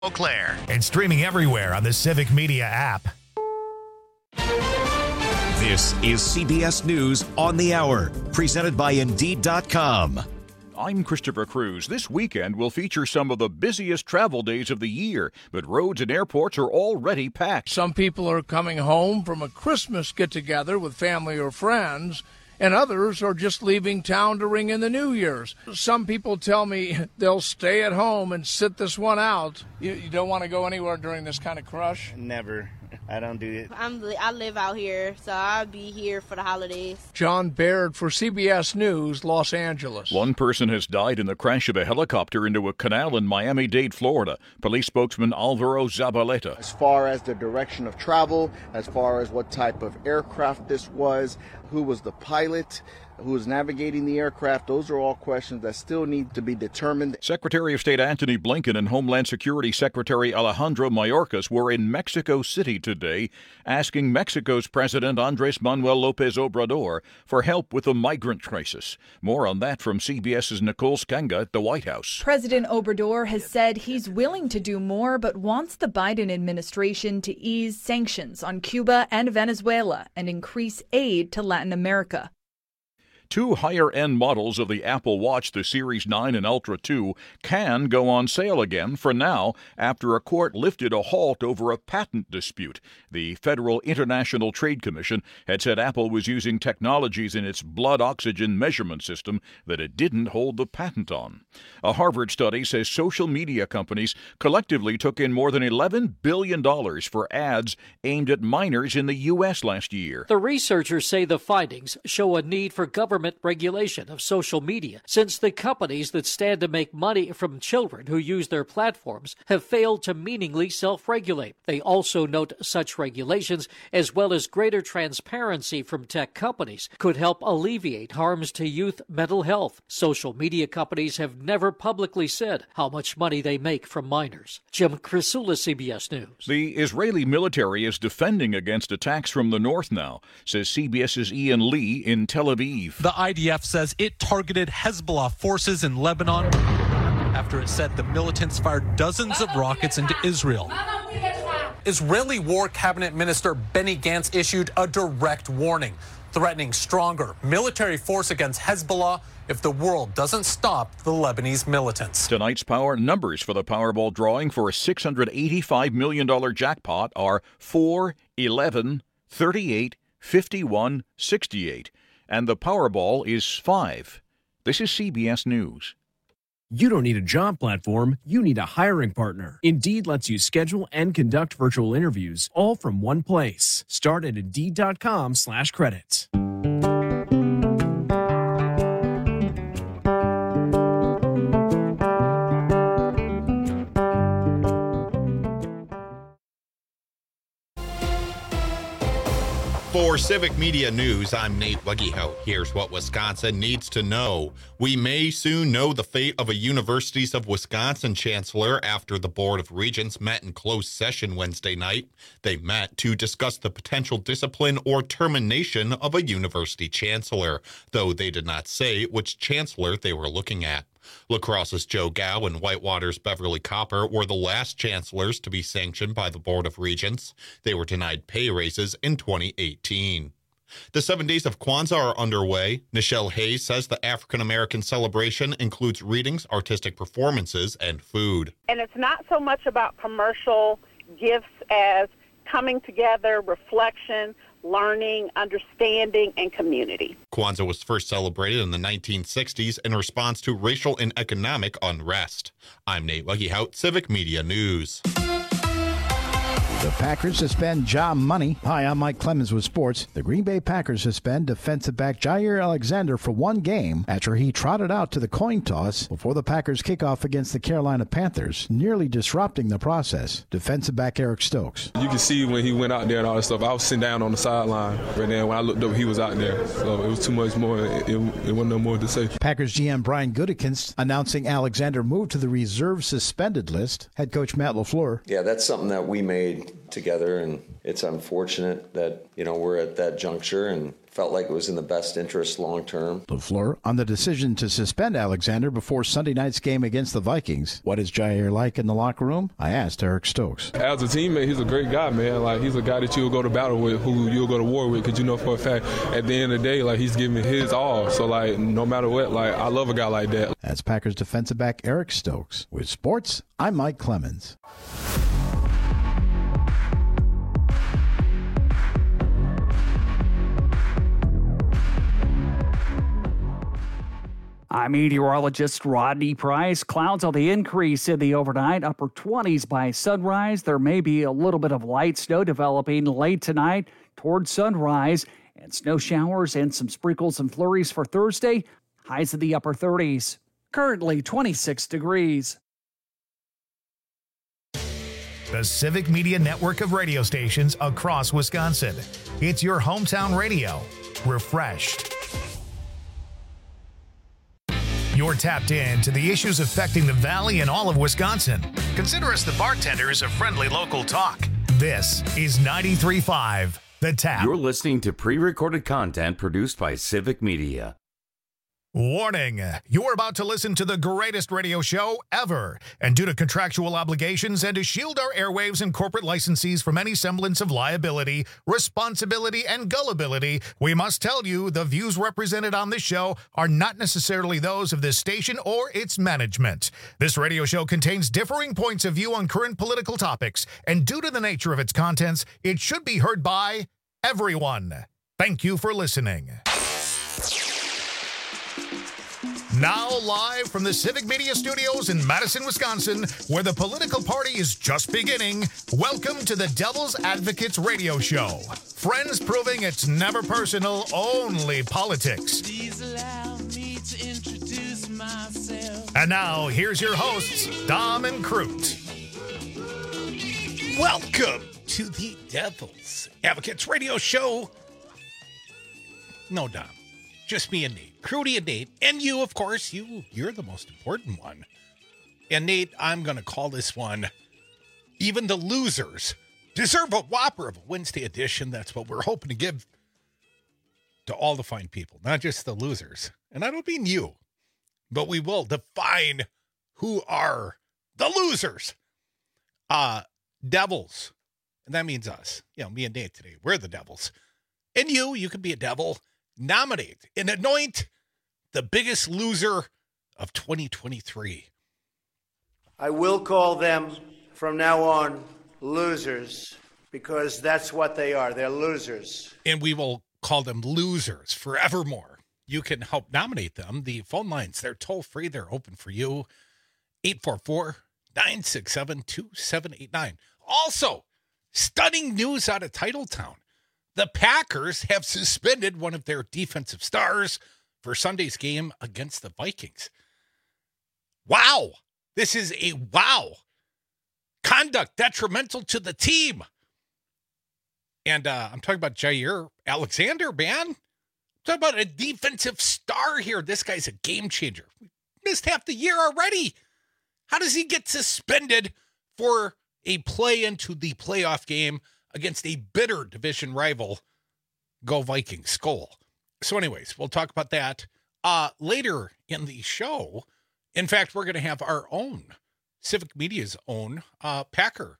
Eau Claire, and streaming everywhere on the Civic Media app. This is CBS News on the Hour, presented by Indeed.com. I'm Christopher Cruz. This weekend will feature some of the busiest travel days of the year, but roads and airports are already packed. Some people are coming home from a Christmas get-together with family or friends, and others are just leaving town to ring in the New Year's. Some people tell me they'll stay at home and sit this one out. You don't want to go anywhere during this kind of crush? Never. I don't do it. I live out here, so I'll be here for the holidays. John Baird for CBS News, Los Angeles. One person has died in the crash of a helicopter into a canal in Miami-Dade, Florida. Police spokesman Alvaro Zabaleta. As far as the direction of travel, as far as what type of aircraft this was, who was the pilot, who was navigating the aircraft, those are all questions that still need to be determined. Secretary of State Antony Blinken and Homeland Security Secretary Alejandro Mayorkas were in Mexico City today, asking Mexico's President Andrés Manuel López Obrador for help with the migrant crisis. More on that from CBS's Nicole Skanga at the White House. President Obrador has said he's willing to do more, but wants the Biden administration to ease sanctions on Cuba and Venezuela and increase aid to Latin America. Two higher-end models of the Apple Watch, the Series 9 and Ultra 2, can go on sale again for now after a court lifted a halt over a patent dispute. The Federal International Trade Commission had said Apple was using technologies in its blood oxygen measurement system that it didn't hold the patent on. A Harvard study says social media companies collectively took in more than $11 billion for ads aimed at minors in the U.S. last year. The researchers say the findings show a need for government regulation of social media, since the companies that stand to make money from children who use their platforms have failed to meaningfully self-regulate. They also note such regulations, as well as greater transparency from tech companies, could help alleviate harms to youth mental health. Social media companies have never publicly said how much money they make from minors. Jim Krasula, CBS News. The Israeli military is defending against attacks from the north now, says CBS's Ian Lee in Tel Aviv. The IDF says it targeted Hezbollah forces in Lebanon after it said the militants fired dozens of rockets into Israel. Israeli War Cabinet Minister Benny Gantz issued a direct warning, threatening stronger military force against Hezbollah if the world doesn't stop the Lebanese militants. Tonight's power numbers for the Powerball drawing for a $685 million jackpot are 4, 11, 38, 51, 68. And the Powerball is 5. This is CBS News. You don't need a job platform, you need a hiring partner. Indeed lets you schedule and conduct virtual interviews all from one place. Start at Indeed.com/credits. For Civic Media News, I'm Nate Wuggyhout. Here's what Wisconsin needs to know. We may soon know the fate of a Universities of Wisconsin chancellor after the Board of Regents met in closed session Wednesday night. They met to discuss the potential discipline or termination of a university chancellor, though they did not say which chancellor they were looking at. La Crosse's Joe Gow and Whitewater's Beverly Copper were the last chancellors to be sanctioned by the Board of Regents. They were denied pay raises in 2018. The 7 days of Kwanzaa are underway. Nichelle Hayes says the African-American celebration includes readings, artistic performances, and food. And it's not so much about commercial gifts as coming together, reflection, learning, understanding, and community. Kwanzaa was first celebrated in the 1960s in response to racial and economic unrest. I'm Nate Wuggyhout, Civic Media News. The Packers suspend Ja Money. Hi, I'm Mike Clemens with sports. The Green Bay Packers suspend defensive back Jair Alexander for one game after he trotted out to the coin toss before the Packers kickoff against the Carolina Panthers, nearly disrupting the process. Defensive back Eric Stokes. You can see when he went out there and all that stuff, I was sitting down on the sideline. Right then when I looked up, he was out there. So it was too much more. It wasn't no more to say. Packers GM Brian Gutekunst announcing Alexander moved to the reserve suspended list. Head coach Matt LaFleur. Yeah, that's something that we made together, and it's unfortunate that, we're at that juncture, and felt like it was in the best interest long term. LaFleur on the decision to suspend Alexander before Sunday night's game against the Vikings. What is Jair like in the locker room? I asked Eric Stokes. As a teammate, he's a great guy, man. Like, he's a guy that you'll go to battle with, who you'll go to war with, because you know for a fact, at the end of the day, like, he's giving his all. So, like, no matter what, like, I love a guy like that. That's Packers defensive back Eric Stokes. With sports, I'm Mike Clemens. I'm meteorologist Rodney Price. Clouds on the increase in the overnight, upper 20s by sunrise. There may be a little bit of light snow developing late tonight towards sunrise, and snow showers and some sprinkles and flurries for Thursday. Highs in the upper 30s. Currently 26 degrees. The Civic Media network of radio stations across Wisconsin. It's your hometown radio. Refreshed. You're tapped in to the issues affecting the Valley and all of Wisconsin. Consider us the bartenders of friendly local talk. This is 93.5 The Tap. You're listening to pre-recorded content produced by Civic Media. Warning, you're about to listen to the greatest radio show ever. And due to contractual obligations and to shield our airwaves and corporate licensees from any semblance of liability, responsibility, and gullibility, we must tell you the views represented on this show are not necessarily those of this station or its management. This radio show contains differing points of view on current political topics, and due to the nature of its contents, it should be heard by everyone. Thank you for listening. Now live from the Civic Media Studios in Madison, Wisconsin, where the political party is just beginning, welcome to the Devil's Advocates Radio Show. Friends proving it's never personal, only politics. Please allow me to introduce myself. And now, here's your hosts, Dom and Crute. Welcome to the Devil's Advocates Radio Show. No, Dom. Just me and Nate. Crudy and Nate. And you, of course. You're the most important one. And Nate, I'm going to call this one, even the losers deserve a whopper of a Wednesday edition. That's what we're hoping to give to all the fine people, not just the losers. And I don't mean you, but we will define who are the losers. Devils. And that means us. Me and Nate today. We're the devils. And you can be a devil. Nominate and anoint the biggest loser of 2023. I will call them from now on losers because that's what they are. They're losers. And we will call them losers forevermore. You can help nominate them. The phone lines, they're toll free. They're open for you. 844-967-2789. Also, stunning news out of Titletown. The Packers have suspended one of their defensive stars for Sunday's game against the Vikings. Wow. This is a wow. Conduct detrimental to the team. And I'm talking about Jair Alexander, man. I'm talking about a defensive star here. This guy's a game changer. We missed half the year already. How does he get suspended for a play into the playoff game against a bitter division rival? Go Vikings, Skol. So anyways, we'll talk about that later in the show. In fact, we're going to have our own, Civic Media's own Packer,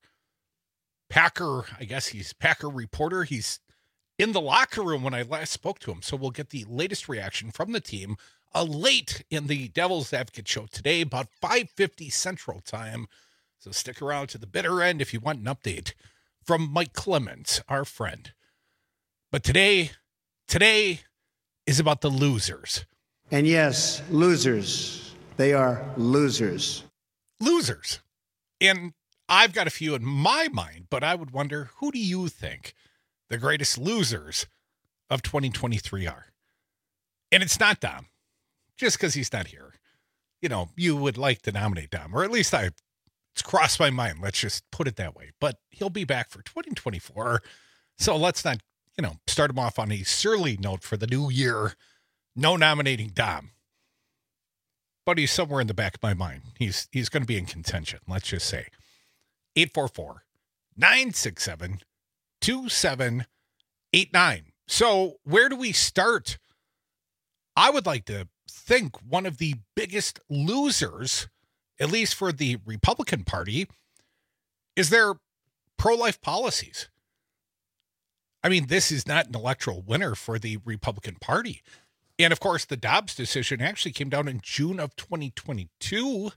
I guess he's Packer reporter. He's in the locker room when I last spoke to him. So we'll get the latest reaction from the team late in the Devil's Advocate show today, about 5:50 Central Time. So stick around to the bitter end if you want an update from Mike Clemens, our friend. But today is about the losers. And yes, losers. They are losers. Losers. And I've got a few in my mind, but I would wonder, who do you think the greatest losers of 2023 are? And it's not Dom, just because he's not here. You would like to nominate Dom, or at least it's crossed my mind. Let's just put it that way. But he'll be back for 2024. So let's not, start him off on a surly note for the new year. No nominating Dom. But he's somewhere in the back of my mind. He's going to be in contention, let's just say. 967-2789. So where do we start? I would like to think one of the biggest losers, at least for the Republican Party, is their pro-life policies. I mean, this is not an electoral winner for the Republican Party. And of course, the Dobbs decision actually came down in June of 2022,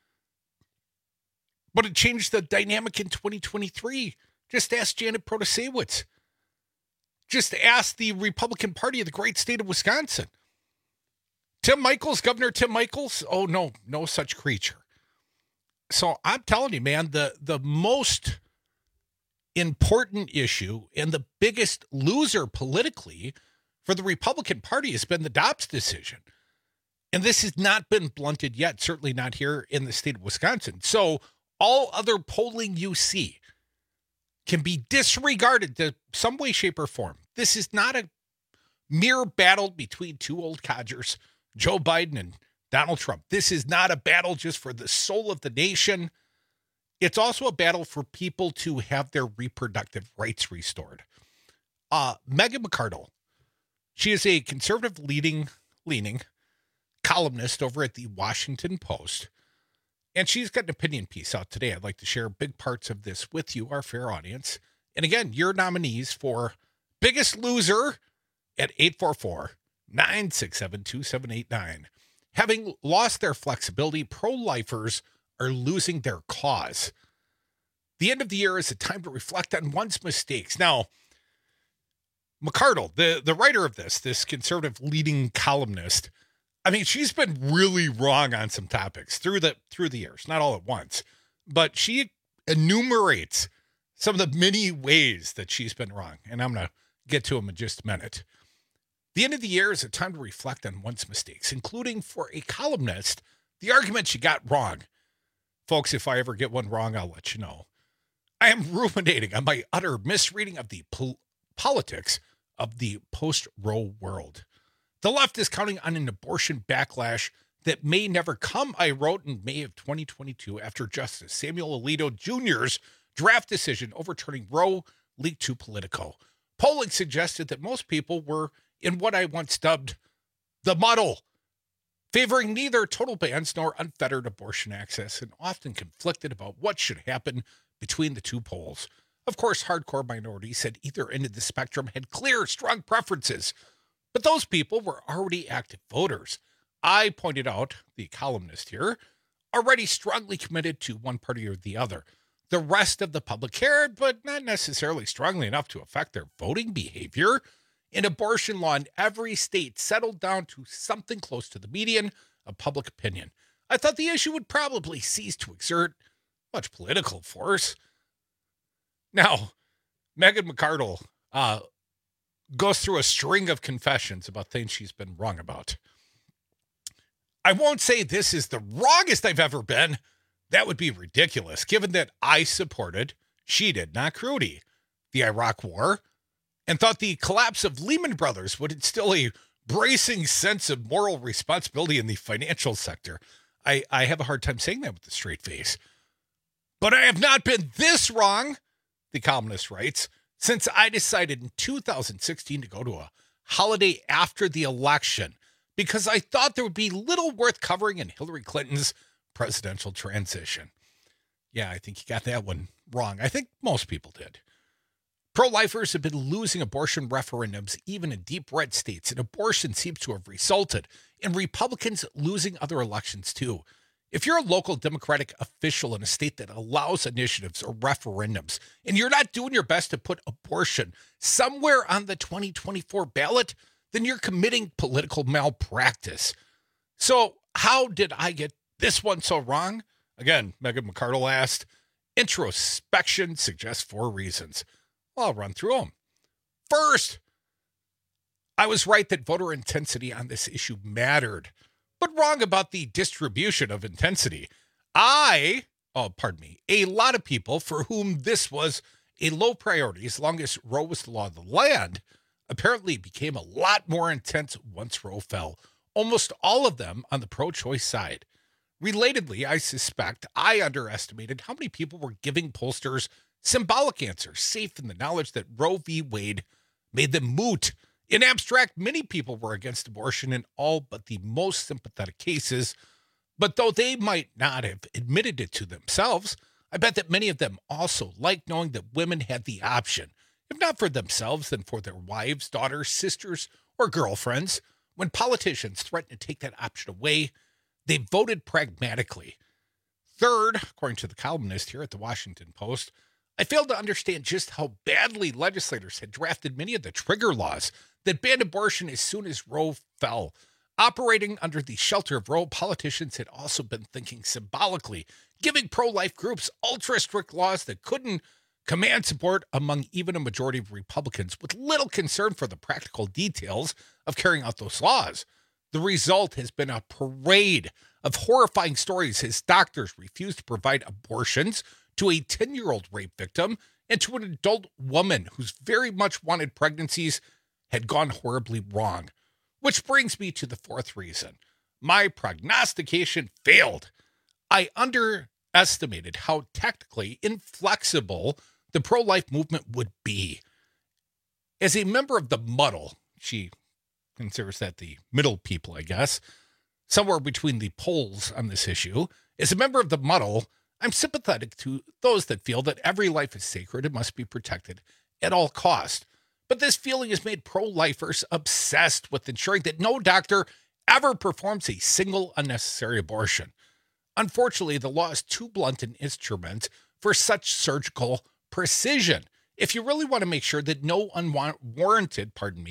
but it changed the dynamic in 2023. Just ask Janet Protasewicz. Just ask the Republican Party of the great state of Wisconsin. Tim Michels, Governor Tim Michels, oh, no such creature. So I'm telling you, man, the most important issue and the biggest loser politically for the Republican Party has been the Dobbs decision. And this has not been blunted yet, certainly not here in the state of Wisconsin. So all other polling you see can be disregarded to some way, shape, or form. This is not a mere battle between two old codgers, Joe Biden and Donald Trump. This is not a battle just for the soul of the nation. It's also a battle for people to have their reproductive rights restored. Megan McArdle, she is a conservative leaning columnist over at the Washington Post. And she's got an opinion piece out today. I'd like to share big parts of this with you, our fair audience. And again, your nominees for Biggest Loser at 844-967-2789. Having lost their flexibility, pro-lifers are losing their cause. The end of the year is a time to reflect on one's mistakes. Now, McArdle, the writer of this conservative leading columnist, I mean, she's been really wrong on some topics through the years, not all at once, but she enumerates some of the many ways that she's been wrong, and I'm going to get to them in just a minute. The end of the year is a time to reflect on one's mistakes, including for a columnist, the argument she got wrong. Folks, if I ever get one wrong, I'll let you know. I am ruminating on my utter misreading of the politics of the post-Roe world. The left is counting on an abortion backlash that may never come, I wrote in May of 2022 after Justice Samuel Alito Jr.'s draft decision overturning Roe leaked to Politico. Polling suggested that most people were in what I once dubbed the muddle, favoring neither total bans nor unfettered abortion access, and often conflicted about what should happen between the two poles. Of course, hardcore minorities at either end of the spectrum had clear, strong preferences, but those people were already active voters. I pointed out, the columnist here, already strongly committed to one party or the other. The rest of the public cared, but not necessarily strongly enough to affect their voting behavior. And abortion law in every state settled down to something close to the median of public opinion. I thought the issue would probably cease to exert much political force. Now, Megan McArdle goes through a string of confessions about things she's been wrong about. I won't say this is the wrongest I've ever been. That would be ridiculous, given that I supported, she did, not Crudy, the Iraq War, and thought the collapse of Lehman Brothers would instill a bracing sense of moral responsibility in the financial sector. I have a hard time saying that with a straight face. But I have not been this wrong, the columnist writes, since I decided in 2016 to go to a holiday after the election because I thought there would be little worth covering in Hillary Clinton's presidential transition. Yeah, I think you got that one wrong. I think most people did. Pro-lifers have been losing abortion referendums even in deep red states, and abortion seems to have resulted in Republicans losing other elections too. If you're a local Democratic official in a state that allows initiatives or referendums, and you're not doing your best to put abortion somewhere on the 2024 ballot, then you're committing political malpractice. So how did I get this one so wrong? Again, Megan McArdle asked. Introspection suggests 4 reasons. Well, I'll run through them. First, I was right that voter intensity on this issue mattered, but wrong about the distribution of intensity. A lot of people for whom this was a low priority as long as Roe was the law of the land apparently became a lot more intense once Roe fell, almost all of them on the pro-choice side. Relatedly, I suspect I underestimated how many people were giving pollsters Symbolic answers, safe in the knowledge that Roe v. Wade made them moot. In abstract, many people were against abortion in all but the most sympathetic cases. But though they might not have admitted it to themselves, I bet that many of them also liked knowing that women had the option, if not for themselves, then for their wives, daughters, sisters, or girlfriends. When politicians threatened to take that option away, they voted pragmatically. Third, according to the columnist here at the Washington Post, I failed to understand just how badly legislators had drafted many of the trigger laws that banned abortion as soon as Roe fell. Operating under the shelter of Roe, politicians had also been thinking symbolically, giving pro-life groups ultra-strict laws that couldn't command support among even a majority of Republicans, with little concern for the practical details of carrying out those laws. The result has been a parade of horrifying stories as doctors refused to provide abortions to a 10-year-old rape victim and to an adult woman whose very much wanted pregnancies had gone horribly wrong. Which brings me to the fourth reason. My prognostication failed. I underestimated how technically inflexible the pro-life movement would be. As a member of the muddle, she considers that the middle people, I guess, somewhere between the poles on this issue. As a member of the muddle, I'm sympathetic to those that feel that every life is sacred and must be protected at all cost. But this feeling has made pro-lifers obsessed with ensuring that no doctor ever performs a single unnecessary abortion. Unfortunately, the law is too blunt an instrument for such surgical precision. If you really want to make sure that no unwarranted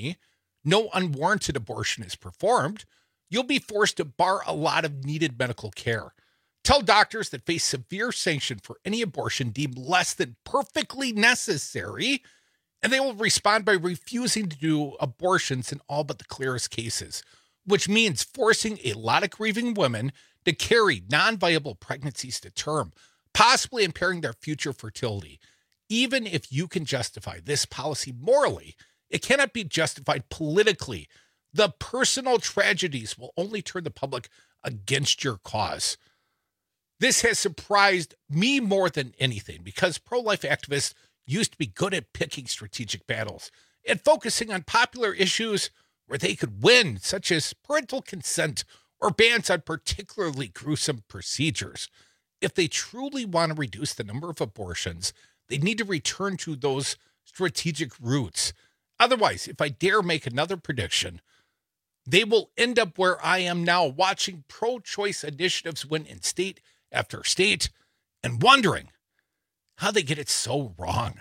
abortion is performed, you'll be forced to bar a lot of needed medical care. Tell doctors that face severe sanction for any abortion deemed less than perfectly necessary, and they will respond by refusing to do abortions in all but the clearest cases, which means forcing a lot of grieving women to carry non-viable pregnancies to term, possibly impairing their future fertility. Even if you can justify this policy morally, it cannot be justified politically. The personal tragedies will only turn the public against your cause. This has surprised me more than anything because pro-life activists used to be good at picking strategic battles and focusing on popular issues where they could win, such as parental consent or bans on particularly gruesome procedures. If they truly want to reduce the number of abortions, they need to return to those strategic roots. Otherwise, if I dare make another prediction, they will end up where I am now, watching pro-choice initiatives win in state after state and wondering how they get it so wrong.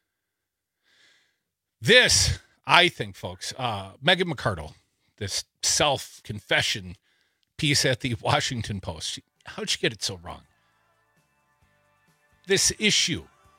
This, I think, folks, Megan McArdle, this self-confession piece at the Washington Post, how'd she get it so wrong? This issue,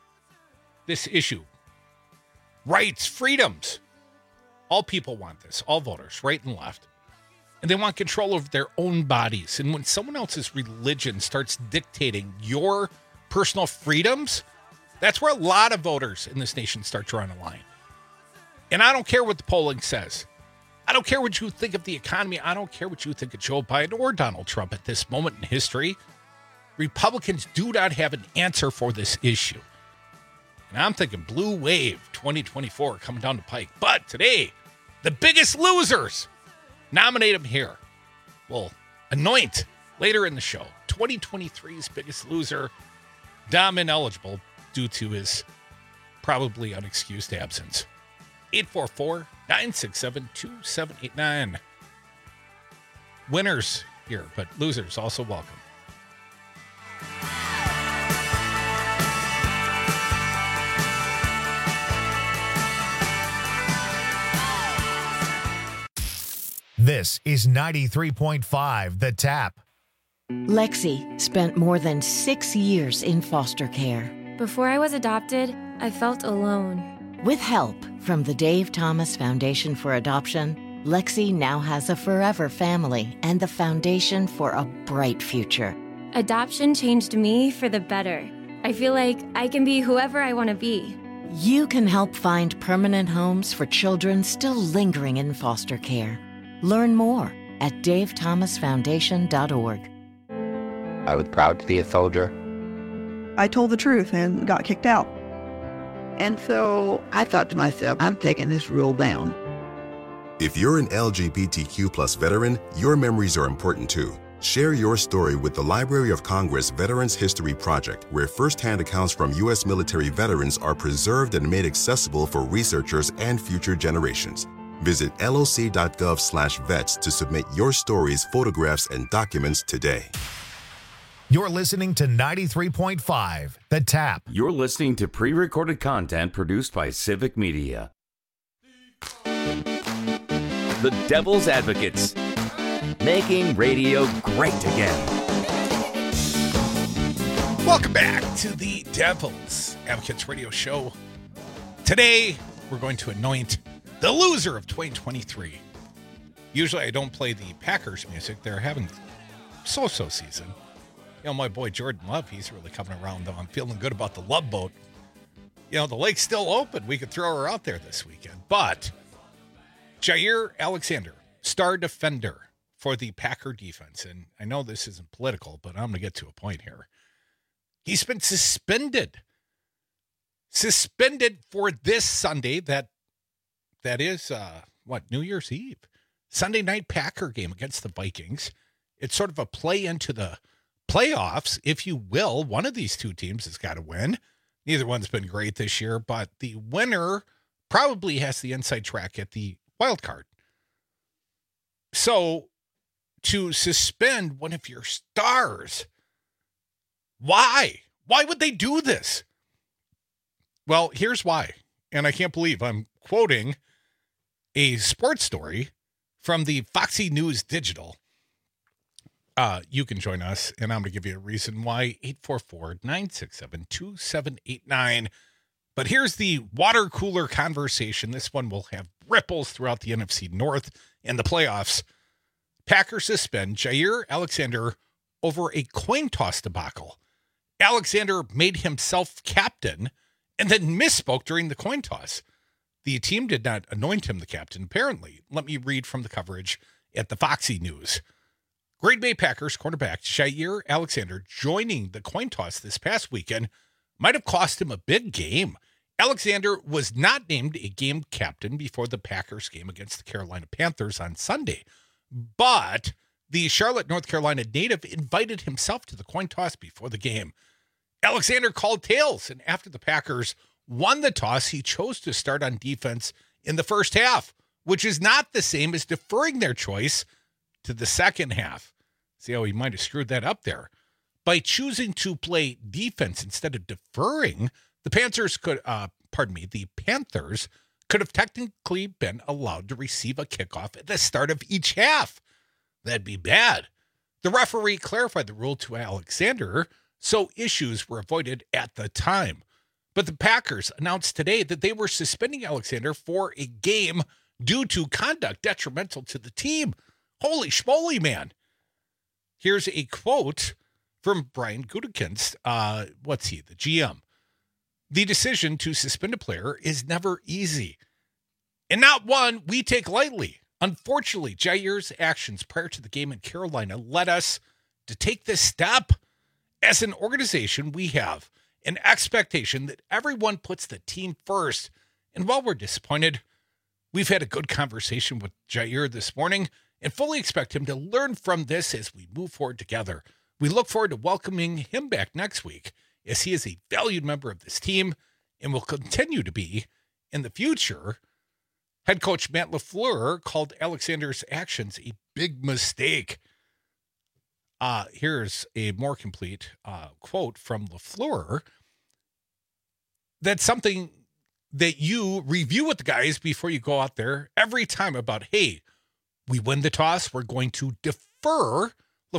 rights, freedoms, all people want this, all voters, right and left. And they want control over their own bodies. And when someone else's religion starts dictating your personal freedoms, that's where a lot of voters in this nation start drawing a line. And I don't care what the polling says. I don't care what you think of the economy. I don't care what you think of Joe Biden or Donald Trump at this moment in history. Republicans do not have an answer for this issue. And I'm thinking blue wave 2024 coming down the pike. But today, the biggest losers, nominate them here. We'll anoint later in the show 2023's biggest loser, Dom ineligible due to his probably unexcused absence. 844-967-2789. Winners here, but losers also welcome. This is 93.5 The Tap. Lexi spent more than 6 years in foster care. Before I was adopted, I felt alone. With help from the Dave Thomas Foundation for Adoption, Lexi now has a forever family and the foundation for a bright future. Adoption changed me for the better. I feel like I can be whoever I want to be. You can help find permanent homes for children still lingering in foster care. Learn more at davethomasfoundation.org. I was proud to be a soldier. I told the truth and got kicked out. And so I thought to myself, I'm taking this rule down. If you're an LGBTQ plus veteran, your memories are important too. Share your story with the Library of Congress Veterans History Project, where firsthand accounts from U.S. military veterans are preserved and made accessible for researchers and future generations. Visit loc.gov/vets to submit your stories, photographs, and documents today. You're listening to 93.5, The Tap. You're listening to pre-recorded content produced by Civic Media. The Devil's Advocates, making radio great again. Welcome back to the Devil's Advocates radio show. Today, we're going to anoint the loser of 2023. Usually I don't play the Packers music. They're having so-so season. You know, my boy Jordan Love, he's really coming around, though. I'm feeling good about the Love Boat. You know, the lake's still open. We could throw her out there this weekend. But Jaire Alexander, star defender for the Packer defense, and I know this isn't political, but I'm going to get to a point here. He's been suspended. Suspended for this Sunday. That is, New Year's Eve. Sunday night Packer game against the Vikings. It's sort of a play into the playoffs, if you will. One of these two teams has got to win. Neither one's been great this year, but the winner probably has the inside track at the wild card. So to suspend one of your stars, why? Why would they do this? Well, here's why. And I can't believe I'm quoting a sports story from the Foxy News Digital. You can join us, and I'm going to give you a reason why. 844-967-2789. But here's the water cooler conversation. This one will have ripples throughout the NFC North and the playoffs. Packers suspend Jaire Alexander over a coin toss debacle. Alexander made himself captain and then misspoke during the coin toss. The team did not anoint him the captain, apparently. Let me read from the coverage at the Foxy News. Green Bay Packers quarterback Jaire Alexander joining the coin toss this past weekend might have cost him a big game. Alexander was not named a game captain before the Packers game against the Carolina Panthers on Sunday, but the Charlotte, North Carolina native invited himself to the coin toss before the game. Alexander called tails, and after the Packers won the toss, he chose to start on defense in the first half, which is not the same as deferring their choice to the second half. See how he might have screwed that up there. By choosing to play defense instead of deferring, the Panthers could have technically been allowed to receive a kickoff at the start of each half. That'd be bad. The referee clarified the rule to Alexander, so issues were avoided at the time. But the Packers announced today that they were suspending Alexander for a game due to conduct detrimental to the team. Holy schmoly, man. Here's a quote from Brian Gutekunst. The GM. The decision to suspend a player is never easy, and not one we take lightly. Unfortunately, Jaire's actions prior to the game in Carolina led us to take this step. As an organization, we have an expectation that everyone puts the team first. And while we're disappointed, we've had a good conversation with Jaire this morning and fully expect him to learn from this as we move forward together. We look forward to welcoming him back next week, as he is a valued member of this team and will continue to be in the future. Head coach Matt LaFleur called Alexander's actions a big mistake. Here's a more complete quote from LaFleur. That's something that you review with the guys before you go out there every time about, hey, we win the toss, we're going to defer.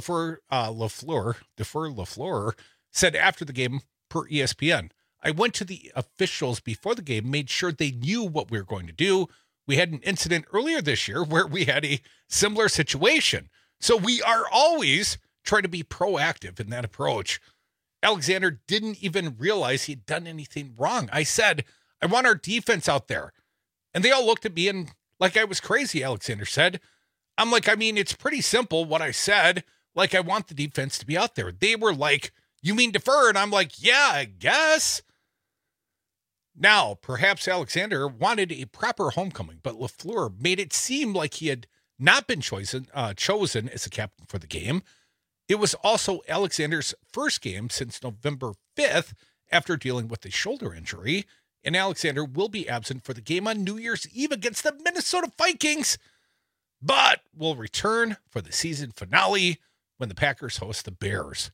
LaFleur said after the game per ESPN, I went to the officials before the game, made sure they knew what we were going to do. We had an incident earlier this year where we had a similar situation. So we are always trying to be proactive in that approach. Alexander didn't even realize he'd done anything wrong. I said, I want our defense out there. And they all looked at me and like I was crazy, Alexander said. I'm like, I mean, it's pretty simple what I said. Like, I want the defense to be out there. They were like, you mean defer? And I'm like, yeah, I guess. Now, perhaps Alexander wanted a proper homecoming, but LaFleur made it seem like he had not been chosen as a captain for the game. It was also Alexander's first game since November 5th after dealing with a shoulder injury, and Alexander will be absent for the game on New Year's Eve against the Minnesota Vikings, but will return for the season finale when the Packers host the Bears.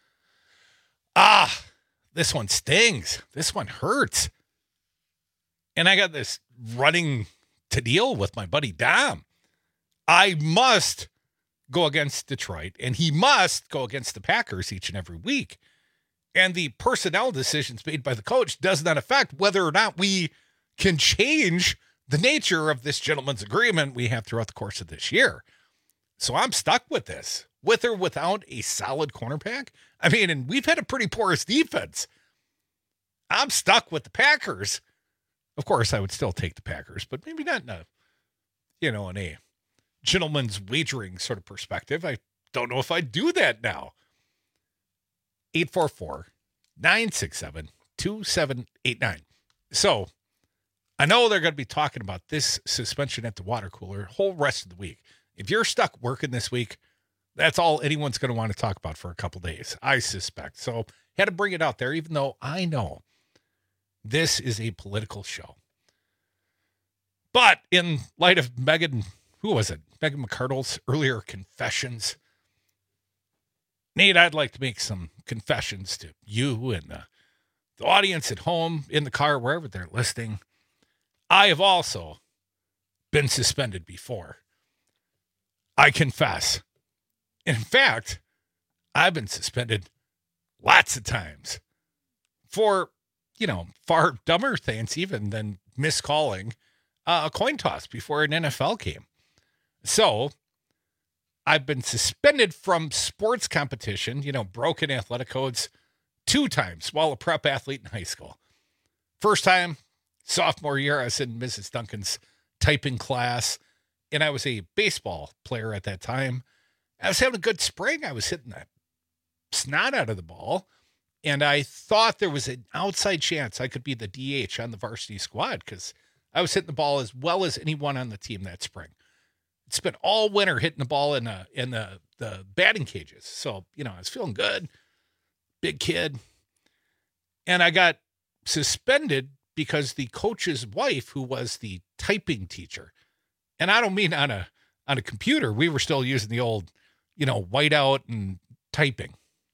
This one stings. This one hurts. And I got this running to deal with my buddy Dom. I must go against Detroit, and he must go against the Packers each and every week. And the personnel decisions made by the coach does not affect whether or not we can change the nature of this gentleman's agreement we have throughout the course of this year. So I'm stuck with this, with or without a solid cornerback. I mean, and we've had a pretty porous defense. I'm stuck with the Packers. Of course, I would still take the Packers, but maybe not in a gentleman's wagering sort of perspective. I don't know if I'd do that now. 844-967-2789. So I know they're going to be talking about this suspension at the water cooler the whole rest of the week. If you're stuck working this week, that's all anyone's going to want to talk about for a couple days, I suspect. So had to bring it out there, even though I know this is a political show. But in light of Megan McArdle's earlier confessions, Nate, I'd like to make some confessions to you and the audience at home, in the car, wherever they're listening. I have also been suspended before. I confess. In fact, I've been suspended lots of times for, far dumber things even than miscalling a coin toss before an NFL game. So I've been suspended from sports competition, broken athletic codes 2 times while a prep athlete in high school. First time, sophomore year, I was in Mrs. Duncan's typing class, and I was a baseball player at that time. I was having a good spring. I was hitting the snot out of the ball, and I thought there was an outside chance I could be the DH on the varsity squad because I was hitting the ball as well as anyone on the team that spring. Spent all winter hitting the ball in the batting cages. So, I was feeling good, big kid. And I got suspended because the coach's wife, who was the typing teacher, and I don't mean on a computer, we were still using the old, whiteout and typing.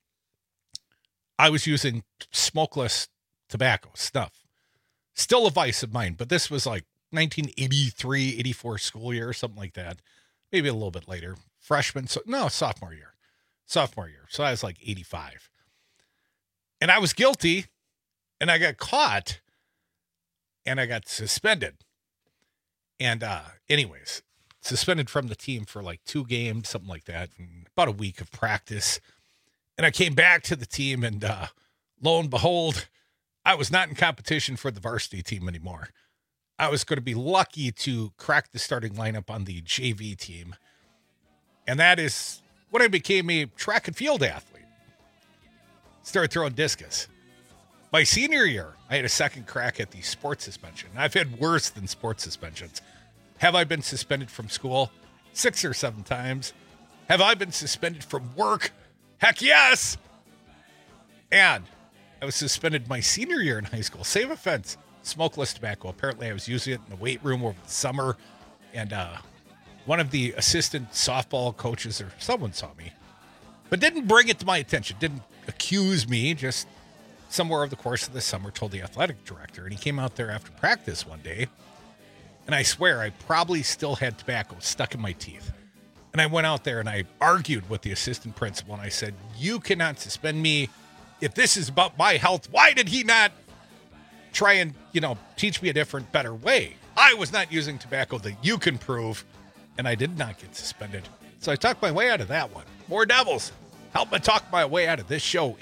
I was using smokeless tobacco stuff. Still a vice of mine, but this was like 1983, 84 school year, something like that. Maybe a little bit later. Sophomore year. So I was like 85. And I was guilty, and I got caught, and I got suspended. And anyways, suspended from the team for like 2 games, something like that, and about a week of practice. And I came back to the team, and lo and behold, I was not in competition for the varsity team anymore. I was going to be lucky to crack the starting lineup on the JV team. And that is when I became a track and field athlete. Started throwing discus. My senior year, I had a second crack at the sports suspension. I've had worse than sports suspensions. Have I been suspended from school? 6 or 7 times. Have I been suspended from work? Heck yes! And I was suspended my senior year in high school. Same offense. Smokeless tobacco. Apparently I was using it in the weight room over the summer, and one of the assistant softball coaches or someone saw me, but didn't bring it to my attention, didn't accuse me, just somewhere over the course of the summer told the athletic director, and he came out there after practice one day, and I swear I probably still had tobacco stuck in my teeth. And I went out there and I argued with the assistant principal, and I said, you cannot suspend me. If this is about my health, why did he not try and, teach me a different, better way? I was not using tobacco that you can prove, and I did not get suspended. So I talked my way out of that one. More Devils. Help me talk my way out of this show.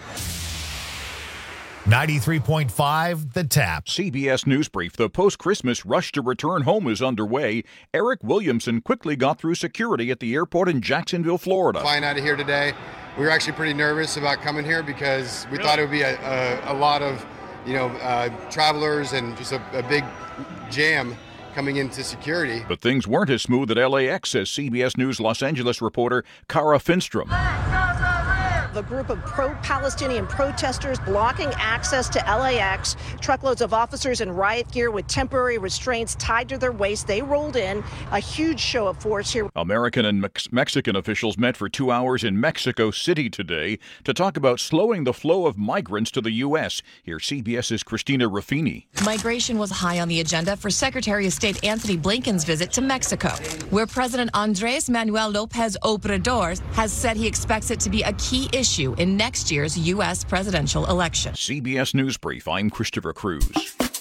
93.5 The Tap. CBS News Brief. The post-Christmas rush to return home is underway. Eric Williamson quickly got through security at the airport in Jacksonville, Florida. Flying out of here today, we were actually pretty nervous about coming here because we thought it would be a lot of travelers and just a big jam coming into security. But things weren't as smooth at LAX, says CBS News Los Angeles reporter Kara Finstrom. A group of pro-Palestinian protesters blocking access to LAX. Truckloads of officers in riot gear with temporary restraints tied to their waists. They rolled in. A huge show of force here. American and Mexican officials met for 2 hours in Mexico City today to talk about slowing the flow of migrants to the U.S. Here's CBS's Christina Ruffini. Migration was high on the agenda for Secretary of State Anthony Blinken's visit to Mexico, where President Andrés Manuel López Obrador has said he expects it to be a key issue in next year's U.S. presidential election. CBS News Brief, I'm Christopher Cruz.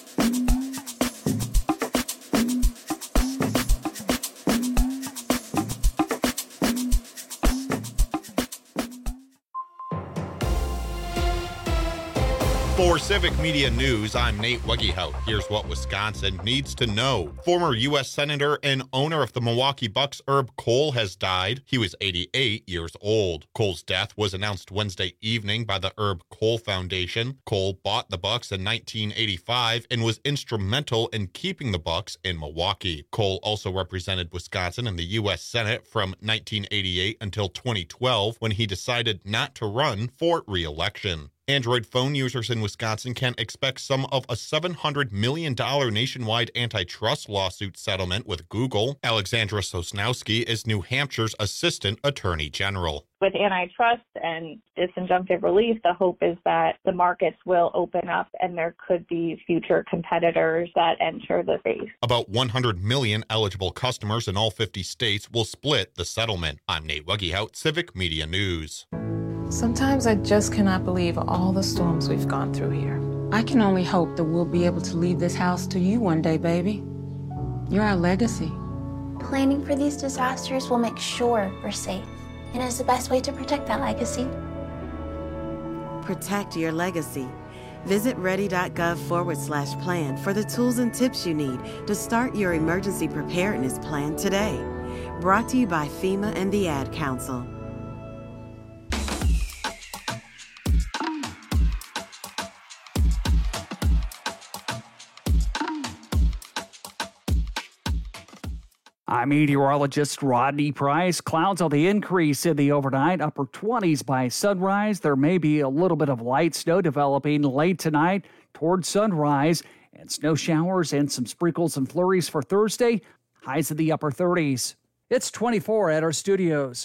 For Civic Media News, I'm Nate Wegehout. Here's what Wisconsin needs to know. Former U.S. Senator and owner of the Milwaukee Bucks, Herb Kohl, has died. He was 88 years old. Kohl's death was announced Wednesday evening by the Herb Kohl Foundation. Kohl bought the Bucks in 1985 and was instrumental in keeping the Bucks in Milwaukee. Kohl also represented Wisconsin in the U.S. Senate from 1988 until 2012, when he decided not to run for re-election. Android phone users in Wisconsin can expect some of a $700 million nationwide antitrust lawsuit settlement with Google. Alexandra Sosnowski is New Hampshire's Assistant Attorney General. With antitrust and disinjunctive relief, the hope is that the markets will open up and there could be future competitors that enter the space. About 100 million eligible customers in all 50 states will split the settlement. I'm Nate Wegehout, Civic Media News. Sometimes I just cannot believe all the storms we've gone through here. I can only hope that we'll be able to leave this house to you one day, baby. You're our legacy. Planning for these disasters will make sure we're safe, and is the best way to protect that legacy. Protect your legacy. Visit ready.gov/plan for the tools and tips you need to start your emergency preparedness plan today. Brought to you by FEMA and the Ad Council. I'm meteorologist Rodney Price. Clouds on the increase in the overnight, upper 20s by sunrise. There may be a little bit of light snow developing late tonight toward sunrise, and snow showers and some sprinkles and flurries for Thursday. Highs in the upper 30s. It's 24 at our studios.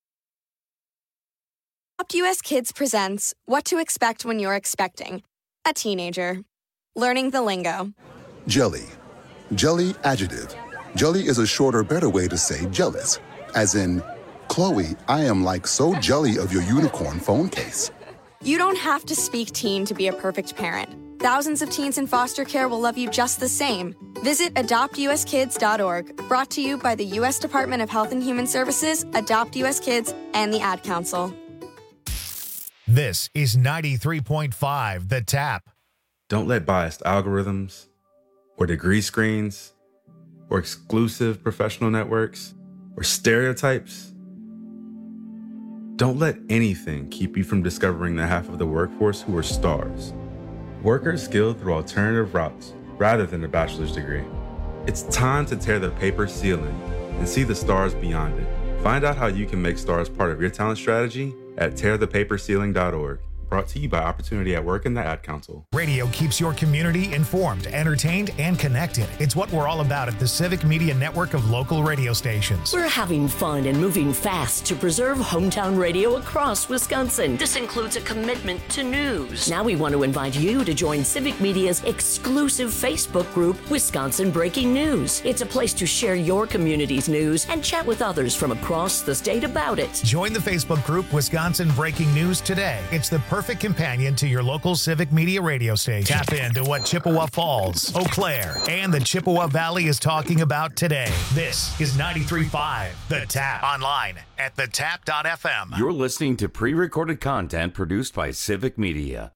Adopt US Kids presents What to Expect When You're Expecting a Teenager. Learning the lingo. Jelly. Jelly adjective. Jelly is a shorter, better way to say jealous. As in, Chloe, I am like so jelly of your unicorn phone case. You don't have to speak teen to be a perfect parent. Thousands of teens in foster care will love you just the same. Visit adoptuskids.org. Brought to you by the U.S. Department of Health and Human Services, Adopt US Kids, and the Ad Council. This is 93.5 The Tap. Don't let biased algorithms or degree screens or exclusive professional networks, or stereotypes. Don't let anything keep you from discovering the half of the workforce who are stars. Workers skilled through alternative routes rather than a bachelor's degree. It's time to tear the paper ceiling and see the stars beyond it. Find out how you can make stars part of your talent strategy at tearthepaperceiling.org. Brought to you by Opportunity at Work and the Ad Council. Radio keeps your community informed, entertained, and connected. It's what we're all about at the Civic Media Network of local radio stations. We're having fun and moving fast to preserve hometown radio across Wisconsin. This includes a commitment to news. Now we want to invite you to join Civic Media's exclusive Facebook group, Wisconsin Breaking News. It's a place to share your community's news and chat with others from across the state about it. Join the Facebook group, Wisconsin Breaking News today. It's the perfect companion to your local Civic Media radio station. Tap into what Chippewa Falls, Eau Claire, and the Chippewa Valley is talking about today. This is 93.5 The Tap. Online at thetap.fm. You're listening to pre-recorded content produced by Civic Media.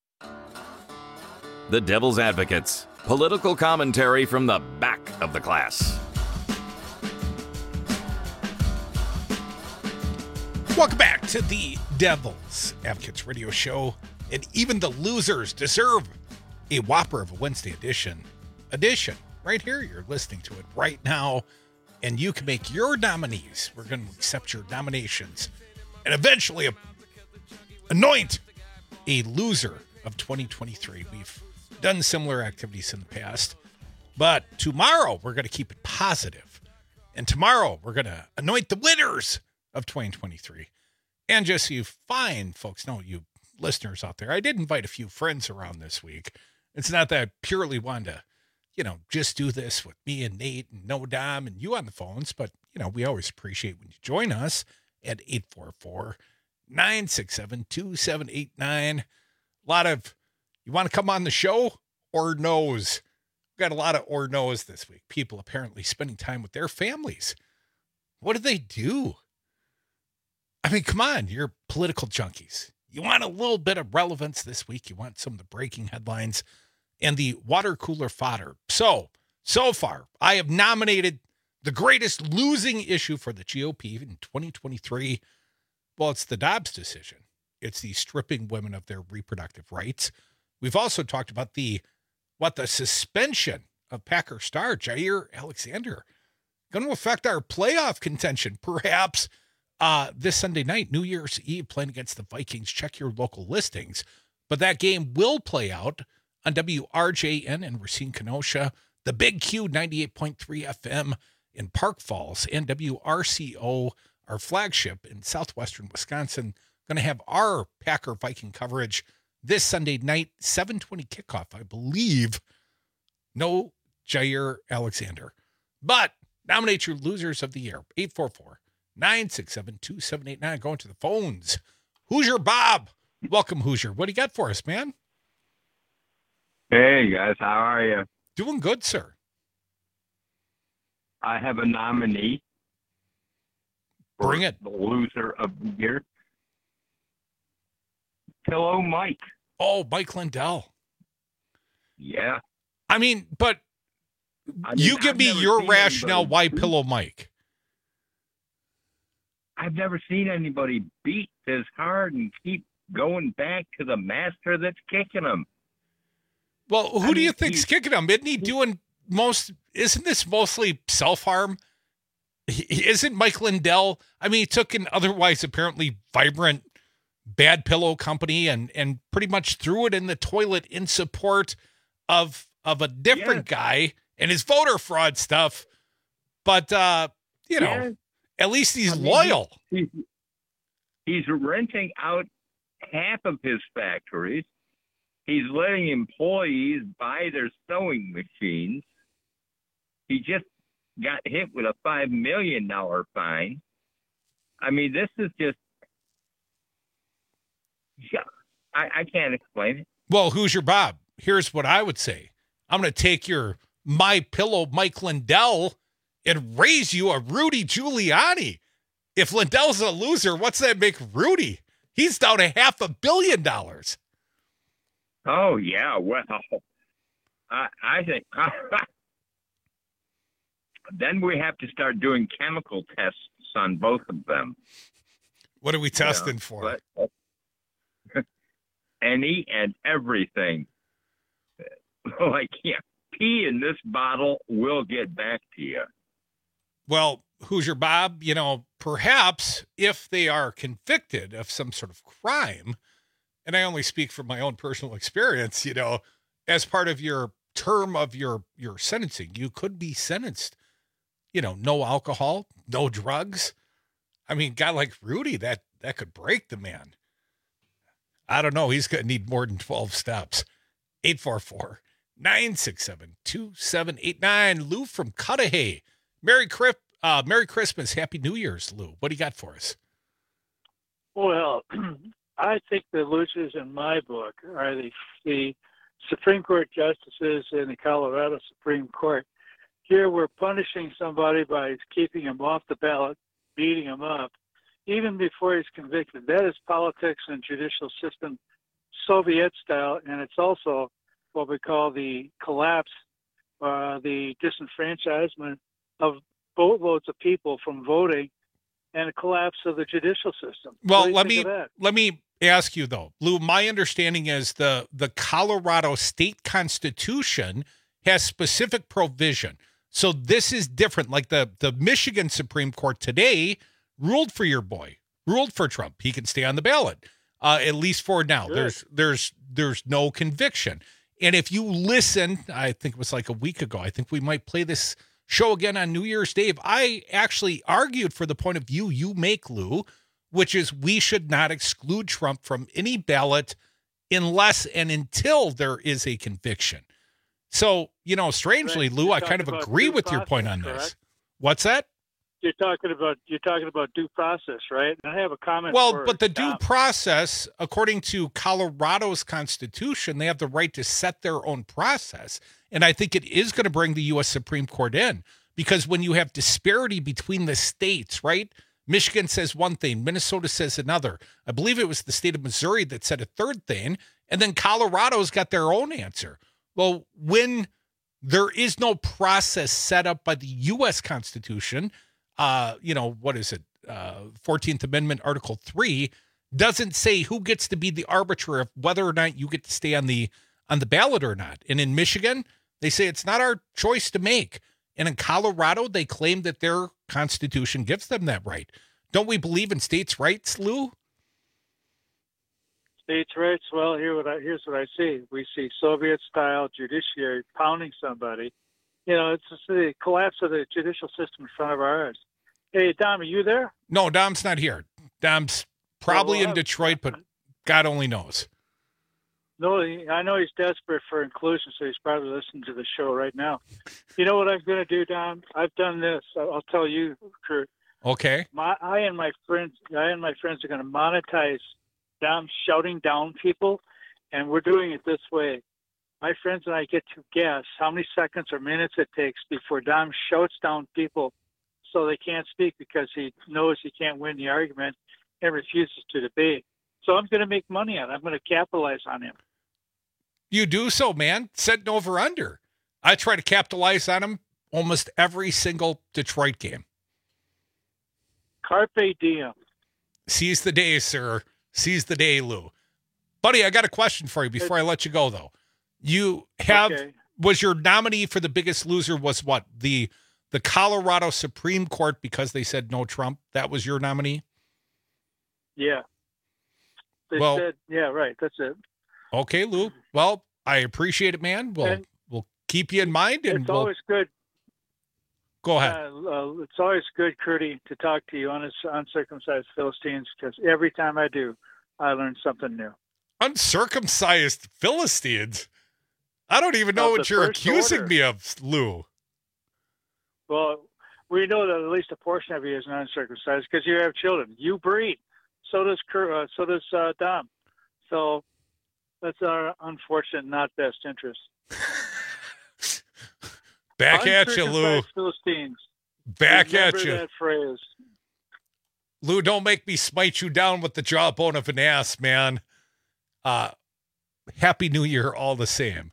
The Devil's Advocates. Political commentary from the back of the class. Welcome back to the Devil's Advocates radio show. And even the losers deserve a whopper of a Wednesday edition right here. You're listening to it right now, and you can make your nominees. We're going to accept your nominations and eventually anoint a loser of 2023. We've done similar activities in the past, but tomorrow we're going to keep it positive. And tomorrow we're going to anoint the winners of 2023. And just so you fine folks know, you listeners out there, I did invite a few friends around this week. It's not that I purely wanted to, just do this with me and Nate and No Dom and you on the phones, but, we always appreciate when you join us at 844-967-2789. A lot of, you want to come on the show or no's? We've got a lot of or no's this week. People apparently spending time with their families. What do they do? I mean, come on, you're political junkies. You want a little bit of relevance this week. You want some of the breaking headlines and the water cooler fodder. So far, I have nominated the greatest losing issue for the GOP in 2023. Well, it's the Dobbs decision. It's the stripping women of their reproductive rights. We've also talked about the suspension of Packer star Jair Alexander going to affect our playoff contention, perhaps. This Sunday night, New Year's Eve, playing against the Vikings. Check your local listings. But that game will play out on WRJN in Racine, Kenosha, the Big Q 98.3 FM in Park Falls, and WRCO, our flagship in southwestern Wisconsin. Going to have our Packer Viking coverage this Sunday night, 7:20 kickoff, I believe. No Jair Alexander. But nominate your losers of the year, 844-967-2789. Going to the phones. Hoosier Bob. Welcome, Hoosier. What do you got for us, man? Hey, guys. How are you? Doing good, sir. I have a nominee. Bring it. The loser of the year. Pillow Mike. Oh, Mike Lindell. Yeah. I mean, but you give me your rationale why Pillow Mike. I've never seen anybody beat this hard and keep going back to the master that's kicking him. Well, who do you think's kicking him? Isn't he doing isn't this mostly self-harm? Isn't Mike Lindell? I mean, he took an otherwise apparently vibrant bad pillow company and pretty much threw it in the toilet in support of a different guy and his voter fraud stuff. But, at least he's loyal. He's renting out half of his factories. He's letting employees buy their sewing machines. He just got hit with a $5 million fine. I mean, this is just, I can't explain it. Well, Hoosier Bob, here's what I would say. I'm going to take your My Pillow Mike Lindell and raise you a Rudy Giuliani. If Lindell's a loser, what's that make Rudy? He's down to $500 million. Oh, yeah. Well, I think then we have to start doing chemical tests on both of them. What are we testing for? Any and everything. Like, pee in this bottle, we'll get back to you. Well, Hoosier Bob, perhaps if they are convicted of some sort of crime, and I only speak from my own personal experience, as part of your term of your sentencing, you could be sentenced, no alcohol, no drugs. I mean, a guy like Rudy, that could break the man. I don't know. He's going to need more than 12 steps. 844-967-2789. Lou from Cudahy. Merry Christmas. Happy New Year's, Lou. What do you got for us? Well, I think the losers in my book are the Supreme Court justices in the Colorado Supreme Court. Here we're punishing somebody by keeping him off the ballot, beating him up, even before he's convicted. That is politics and judicial system, Soviet style, and it's also what we call the collapse, the disenfranchisement of boatloads of people from voting and a collapse of the judicial system. Well, let me ask you though, Lou. My understanding is the Colorado state constitution has specific provision. So this is different. Like the Michigan Supreme Court today ruled for your boy, ruled for Trump. He can stay on the ballot, at least for now. Good. There's no conviction. And if you listen, I think it was like a week ago, I think we might play this show again on New Year's Day. I actually argued for the point of view you make, Lou, which is we should not exclude Trump from any ballot unless and until there is a conviction. So, strangely, Lou, I kind of agree with your point on this. What's that? You're talking about due process, right? And I have a comment. Well, but the due process, according to Colorado's constitution, they have the right to set their own process. And I think it is going to bring the U.S. Supreme Court in, because when you have disparity between the states, right? Michigan says one thing, Minnesota says another. I believe it was the state of Missouri that said a third thing, and then Colorado's got their own answer. Well, when there is no process set up by the U.S. Constitution, what is it? 14th Amendment, Article 3, doesn't say who gets to be the arbiter of whether or not you get to stay on the ballot or not. And in Michigan, they say it's not our choice to make. And in Colorado, they claim that their constitution gives them that right. Don't we believe in states' rights, Lou? States' rights? Well, here's what I see. We see Soviet-style judiciary pounding somebody. It's just the collapse of the judicial system in front of our eyes. Hey, Dom, are you there? No, Dom's not here. Dom's probably in Detroit, but God only knows. No, I know he's desperate for inclusion, so he's probably listening to the show right now. You know what I'm going to do, Dom? I've done this. I'll tell you, Kurt. Okay. I and my friends are going to monetize Dom shouting down people, and we're doing it this way. My friends and I get to guess how many seconds or minutes it takes before Dom shouts down people so they can't speak because he knows he can't win the argument and refuses to debate. So I'm going to make money on it. I'm going to capitalize on him. You do so, man. Set an over-under. I try to capitalize on him almost every single Detroit game. Carpe diem. Seize the day, sir. Seize the day, Lou. Buddy, I got a question for you before I let you go, though. You have, was your nominee for the biggest loser was what? The Colorado Supreme Court because they said no Trump? That was your nominee? Yeah. They said, yeah, right. That's it. Okay, Lou. Well, I appreciate it, man. We'll keep you in mind. And it's always good. Go ahead. It's always good, Curdy, to talk to you on Uncircumcised Philistines, because every time I do, I learn something new. Uncircumcised Philistines? I don't even know what you're accusing me of, Lou. Well, we know that at least a portion of you is uncircumcised because you have children. You breed. So does Dom. So that's our unfortunate, not best interest. Back at you, Lou. Philistines. Back at you. That phrase. Lou, don't make me smite you down with the jawbone of an ass, man. Happy New Year all the same.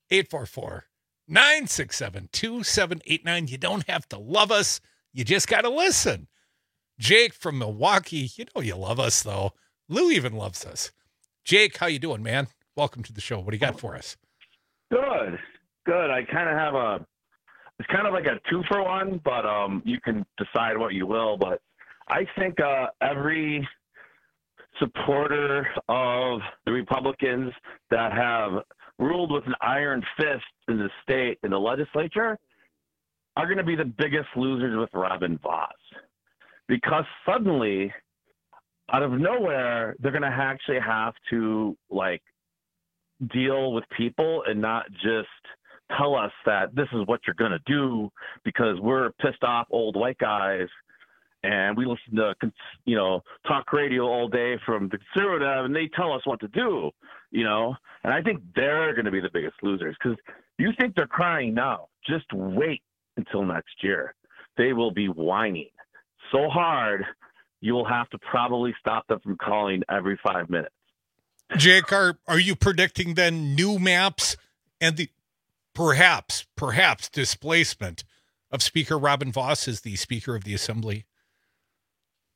844-967-2789. You don't have to love us. You just got to listen. Jake from Milwaukee, you know you love us, though. Lou even loves us. Jake, how you doing, man? Welcome to the show. What do you got for us? Good. I kind of have it's kind of like a 2-for-1, but you can decide what you will. But I think every supporter of the Republicans that have ruled with an iron fist in the state, in the legislature, are going to be the biggest losers with Robin Vos. Because suddenly, out of nowhere, they're going to actually have to, deal with people and not just tell us that this is what you're going to do because we're pissed off old white guys and we listen to, talk radio all day from the conservative and they tell us what to do, And I think they're going to be the biggest losers because you think they're crying now. Just wait until next year. They will be whining so hard you will have to probably stop them from calling every 5 minutes. Jake, are you predicting then new maps and the perhaps displacement of Speaker Robin Vos as the Speaker of the Assembly?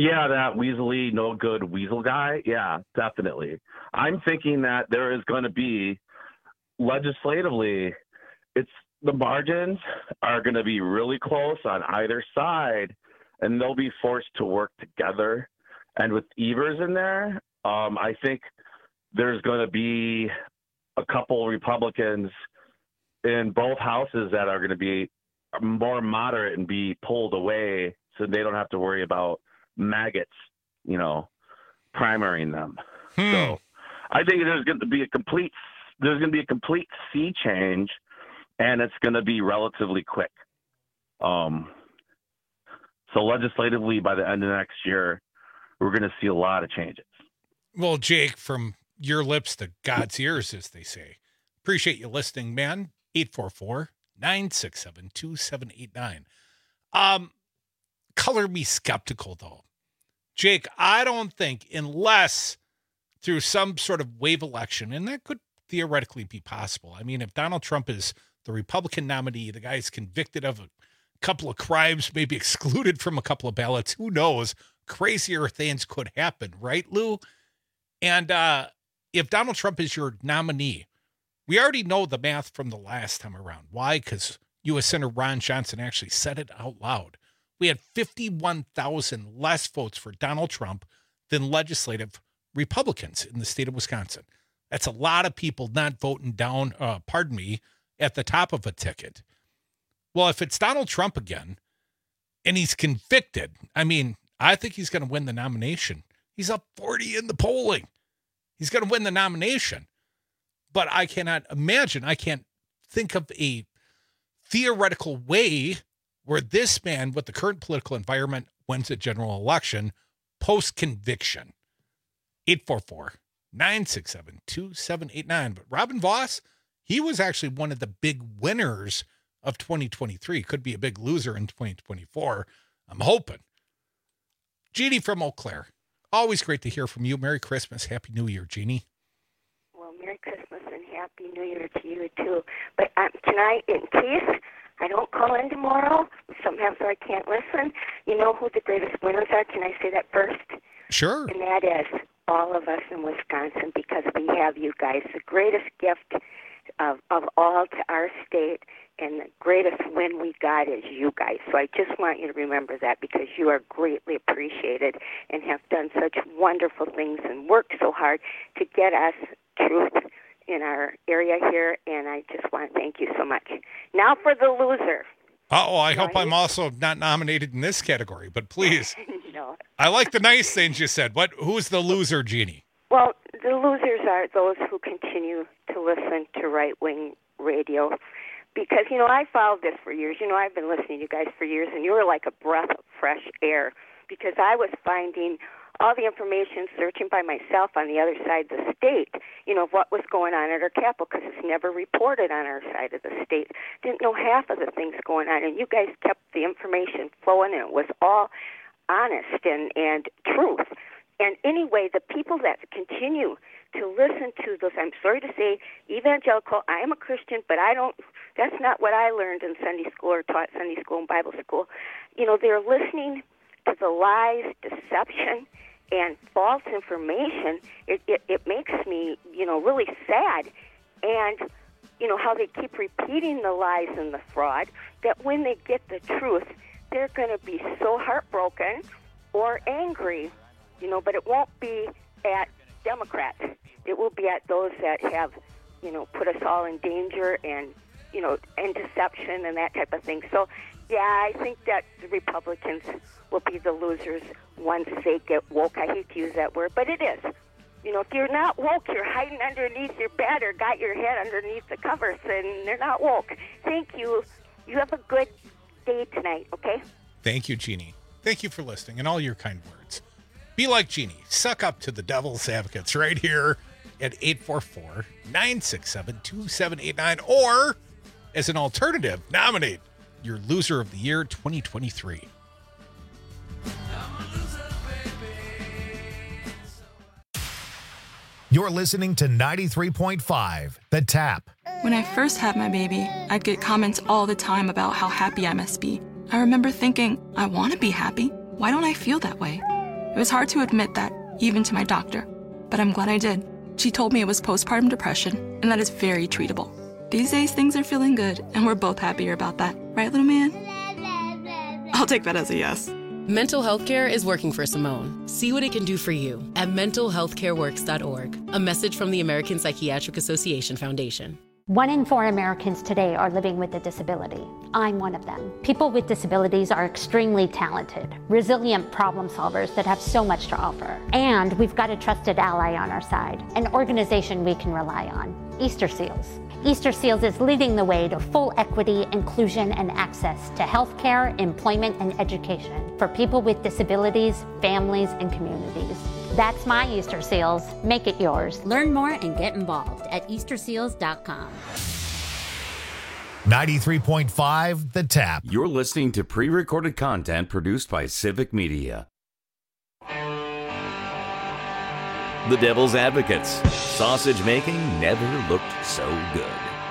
Yeah, that weaselly, no good weasel guy. Yeah, definitely. I'm thinking that there is going to be legislatively, the margins are going to be really close on either side, and they'll be forced to work together. And with Evers in there, I think there's going to be a couple Republicans in both houses that are going to be more moderate and be pulled away so they don't have to worry about maggots, primarying them. So I think there's going to be a complete sea change, and it's going to be relatively quick. So legislatively, by the end of next year, we're going to see a lot of changes. Well, Jake, from your lips to God's ears, as they say. Appreciate you listening, man. 844-967-2789. Color me skeptical, though. Jake, I don't think, unless through some sort of wave election, and that could theoretically be possible. I mean, if Donald Trump is the Republican nominee, the guy is convicted of a couple of crimes, maybe excluded from a couple of ballots, who knows? Crazier things could happen, right, Lou? And if Donald Trump is your nominee, we already know the math from the last time around. Why? Because U.S. Senator Ron Johnson actually said it out loud. We had 51,000 less votes for Donald Trump than legislative Republicans in the state of Wisconsin. That's a lot of people not voting down, at the top of a ticket. Well, if it's Donald Trump again and he's convicted, I mean, I think he's going to win the nomination. He's up 40 in the polling. He's going to win the nomination. But I cannot imagine, I can't think of a theoretical way where this man, with the current political environment, wins a general election post-conviction. 844-967-2789. But Robin Voss, he was actually one of the big winners of 2023. Could be a big loser in 2024. I'm hoping. Jeannie from Eau Claire. Always great to hear from you. Merry Christmas. Happy New Year, Jeannie. Well, Merry Christmas and Happy New Year to you, too. But tonight, in case I don't call in tomorrow, sometimes I can't listen, you know who the greatest winners are? Can I say that first? Sure. And that is all of us in Wisconsin, because we have you guys. The greatest gift of all to our state, and the greatest win we got is you guys. So I just want you to remember that, because you are greatly appreciated and have done such wonderful things and worked so hard to get us truth in our area here, and I just want to thank you so much. Now for the loser. I hope I'm also not nominated in this category, but please. No. I like the nice things you said. Who's the loser, Jeannie? Well, the losers are those who continue to listen to right-wing radio. Because, I followed this for years. I've been listening to you guys for years, and you were like a breath of fresh air, because I was finding all the information, searching by myself on the other side of the state, of what was going on at our capital, because it's never reported on our side of the state. Didn't know half of the things going on, and you guys kept the information flowing, and it was all honest and truth. And anyway, the people that continue to listen to those, I'm sorry to say, evangelical, I am a Christian, but that's not what I learned in Sunday school or taught Sunday school and Bible school. They're listening to the lies, deception, and false information. It makes me, really sad. And, how they keep repeating the lies and the fraud, that when they get the truth, they're going to be so heartbroken or angry, but it won't be at Democrats. It will be at those that have, put us all in danger and, and deception and that type of thing. So, yeah, I think that the Republicans will be the losers once they get woke. I hate to use that word, but it is. If you're not woke, you're hiding underneath your bed or got your head underneath the covers, and they're not woke. Thank you. You have a good day tonight, okay? Thank you, Jeannie. Thank you for listening and all your kind words. Be like Jeannie. Suck up to the devil's advocates right here at 844-967-2789. Or, as an alternative, nominate your loser of the year 2023. You're listening to 93.5, The Tap. When I first had my baby, I'd get comments all the time about how happy I must be. I remember thinking, I want to be happy. Why don't I feel that way? It was hard to admit that, even to my doctor, but I'm glad I did. She told me it was postpartum depression, and that is very treatable. These days, things are feeling good, and we're both happier about that. Right, little man? I'll take that as a yes. Mental health care is working for Simone. See what it can do for you at mentalhealthcareworks.org. A message from the American Psychiatric Association Foundation. 1 in 4 Americans today are living with a disability. I'm one of them. People with disabilities are extremely talented, resilient problem solvers that have so much to offer. And we've got a trusted ally on our side, an organization we can rely on, Easter Seals. Easter Seals is leading the way to full equity, inclusion, and access to healthcare, employment, and education for people with disabilities, families, and communities. That's my Easter Seals. Make it yours. Learn more and get involved at easterseals.com. 93.5 The Tap. You're listening to pre-recorded content produced by Civic Media. The Devil's Advocates. Sausage making never looked so good.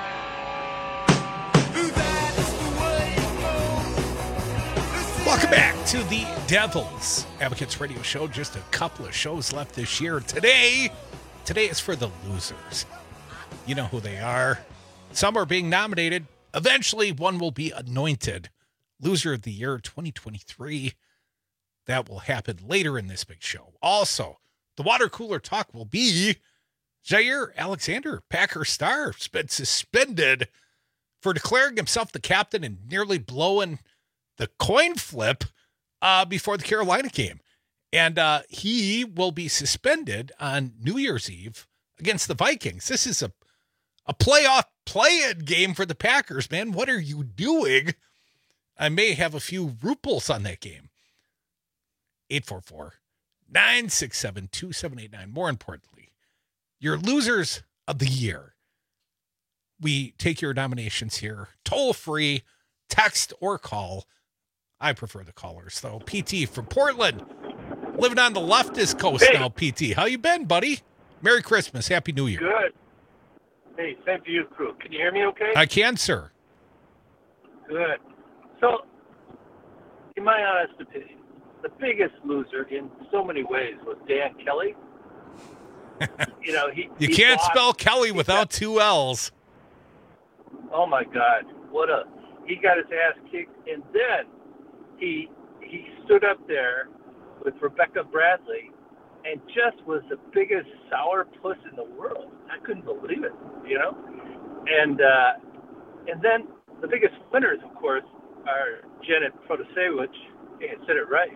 Welcome back to the Devil's Advocates Radio Show. Just a couple of shows left this year. Today is for the losers. You know who they are. Some are being nominated. Eventually, one will be anointed Loser of the Year 2023. That will happen later in this big show. Also, the water cooler talk will be Jair Alexander, Packer star, has been suspended for declaring himself the captain and nearly blowing the coin flip before the Carolina game. And he will be suspended on New Year's Eve against the Vikings. This is a playoff play-in game for the Packers, man. What are you doing? I may have a few ruples on that game. 844-967-2789. More importantly, your losers of the year. We take your nominations here, toll-free, text or call. I prefer the callers, though. PT from Portland, living on the leftist coast now, PT. How you been, buddy? Merry Christmas. Happy New Year. Good. Hey, same to you, crew. Can you hear me okay? I can, sir. Good. So, in my honest opinion, the biggest loser in so many ways was Dan Kelly. You know, he can't lost. spell Kelly without two L's. Oh my God. He got his ass kicked, and then he stood up there with Rebecca Bradley and just was the biggest sourpuss in the world. I couldn't believe it, you know? And then the biggest winners, of course, are Janet Protasevich, I said it right,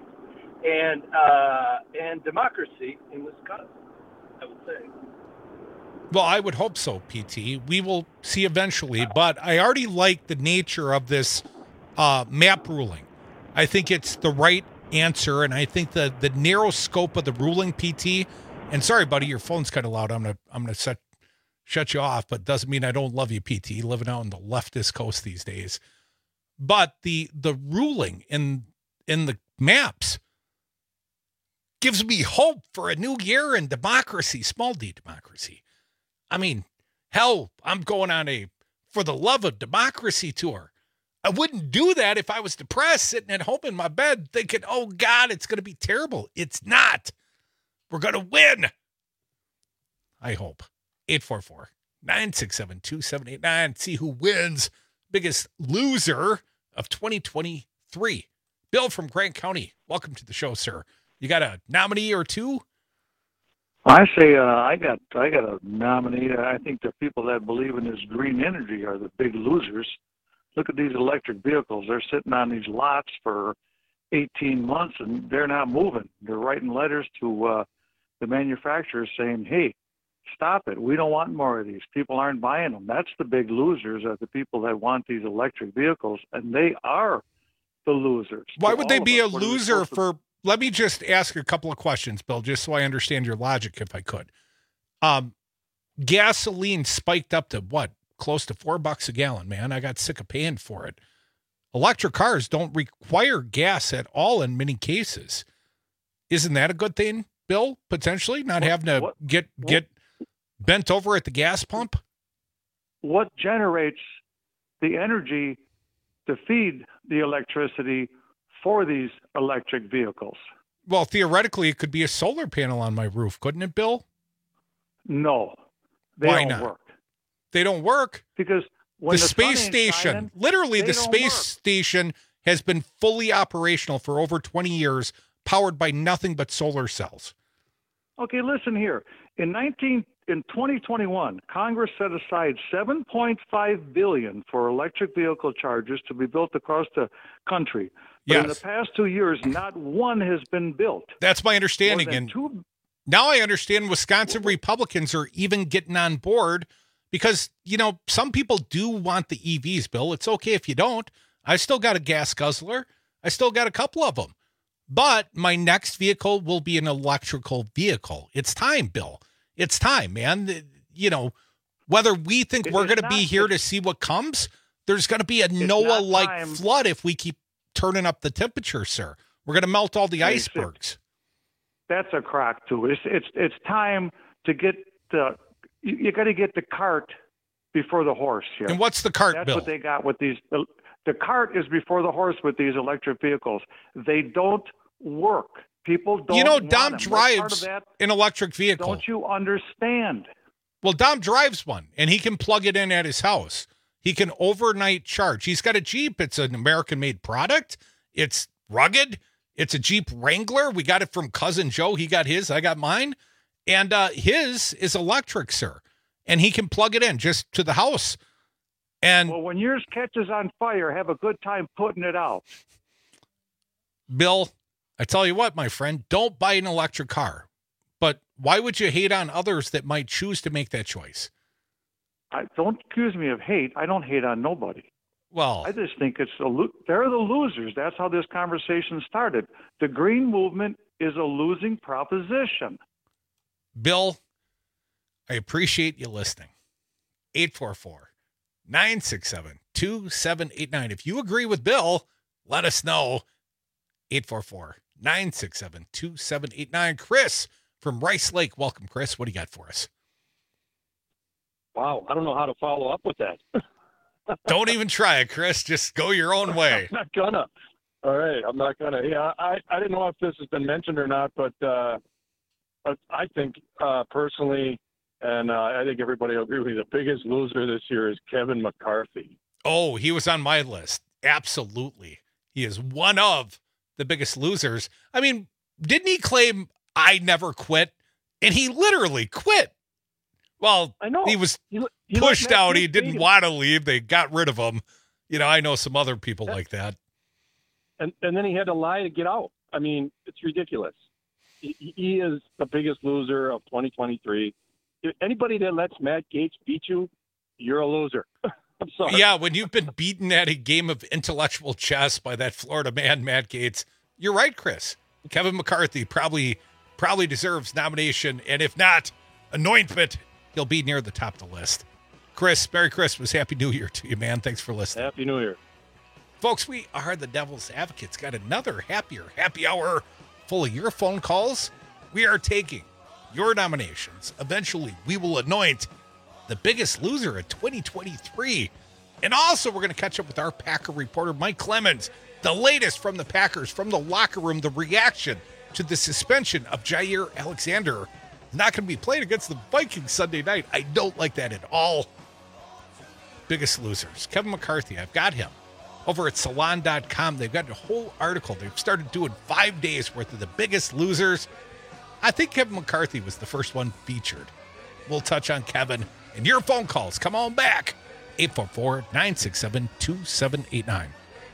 and democracy in Wisconsin, I would say. Well, I would hope so, PT. We will see eventually, but I already like the nature of this map ruling. I think it's the right answer, and I think the narrow scope of the ruling, PT, and sorry, buddy, your phone's kind of loud. I'm gonna shut you off, but doesn't mean I don't love you, PT, living out on the leftist coast these days. But the ruling in the maps gives me hope for a new year in democracy, small d democracy. I mean, hell, I'm going on a For the Love of Democracy tour. I wouldn't do that if I was depressed, sitting at home in my bed thinking, oh, God, it's going to be terrible. It's not. We're going to win. I hope. 844-967-2789. See who wins. Biggest loser of 2023. Bill from Grant County. Welcome to the show, sir. You got a nominee or two? I say I got a nominee. I think the people that believe in this green energy are the big losers. Look at these electric vehicles. They're sitting on these lots for 18 months, and they're not moving. They're writing letters to the manufacturers saying, hey, stop it. We don't want more of these. People aren't buying them. That's the big losers, are the people that want these electric vehicles, and they are the losers. Why would they be a loser for... Let me just ask a couple of questions, Bill, just so I understand your logic, if I could. Gasoline spiked up to what? Close to $4 a gallon, man. I got sick of paying for it. Electric cars don't require gas at all in many cases. Isn't that a good thing, Bill? Potentially not having to get bent over at the gas pump? What generates the energy to feed the electricity for these electric vehicles? Well, theoretically, it could be a solar panel on my roof, couldn't it, Bill? No. They Why don't not? work. They don't work? Because when the space station, literally the space station has been fully operational for over 20 years, powered by nothing but solar cells. Okay, listen here. In 2021, Congress set aside $7.5 billion for electric vehicle chargers to be built across the country. But in the past 2 years, not one has been built. That's my understanding. And now I understand Wisconsin Republicans are even getting on board because, you know, some people do want the EVs, Bill. It's okay if you don't. I still got a gas guzzler. I still got a couple of them. But my next vehicle will be an electrical vehicle. It's time, Bill. It's time, man. You know, whether we think we're going to be here to see what comes, there's going to be a Noah-like flood if we keep turning up the temperature, sir. We're going to melt all the icebergs. That's a crock too. It's time to get you got to get the cart before the horse here. And what's the cart, That's Bill? What they got with these. The cart is before the horse with these electric vehicles. They don't work. People don't. You know, want Dom them. drives an electric vehicle. Don't you understand? Well, Dom drives one, and he can plug it in at his house. He can overnight charge. He's got a Jeep. It's an American-made product. It's rugged. It's a Jeep Wrangler. We got it from Cousin Joe. He got his. I got mine. And his is electric, sir. And he can plug it in just to the house. And well, when yours catches on fire, have a good time putting it out. Bill, I tell you what, my friend, don't buy an electric car. But why would you hate on others that might choose to make that choice? Don't accuse me of hate. I don't hate on nobody. Well, I just think they're the losers. That's how this conversation started. The green movement is a losing proposition. Bill, I appreciate you listening. 844-967-2789. If you agree with Bill, let us know. 844-967-2789. Chris from Rice Lake. Welcome, Chris. What do you got for us? Wow, I don't know how to follow up with that. Don't even try it, Chris. Just go your own way. I'm not gonna. All right, I'm not gonna. Yeah, I didn't know if this has been mentioned or not, but I think personally, and I think everybody will agree with me, the biggest loser this year is Kevin McCarthy. Oh, he was on my list. Absolutely. He is one of the biggest losers. I mean, didn't he claim I never quit? And he literally quit. Well, I know. He was he pushed out. He didn't want to leave. They got rid of him. You know, I know some other people like that. And then he had to lie to get out. I mean, it's ridiculous. He is the biggest loser of 2023. If anybody that lets Matt Gaetz beat you, you're a loser. I'm sorry. Yeah, when you've been beaten at a game of intellectual chess by that Florida man, Matt Gaetz, you're right, Chris. Kevin McCarthy probably deserves nomination, and if not, anointment. He'll be near the top of the list. Chris, Merry Christmas. Happy New Year to you, man. Thanks for listening. Happy New Year. Folks, we are the Devil's Advocates. Got another happy hour full of your phone calls. We are taking your nominations. Eventually, we will anoint the biggest loser of 2023. And also, we're going to catch up with our Packer reporter, Mike Clemens. The latest from the Packers, from the locker room, the reaction to the suspension of Jair Alexander. Not going to be played against the Vikings Sunday night. I don't like that at all. Biggest losers. Kevin McCarthy, I've got him. Over at salon.com, they've got a whole article. They've started doing 5 days worth of the biggest losers. I think Kevin McCarthy was the first one featured. We'll touch on Kevin and your phone calls. Come on back. 844-967-2789.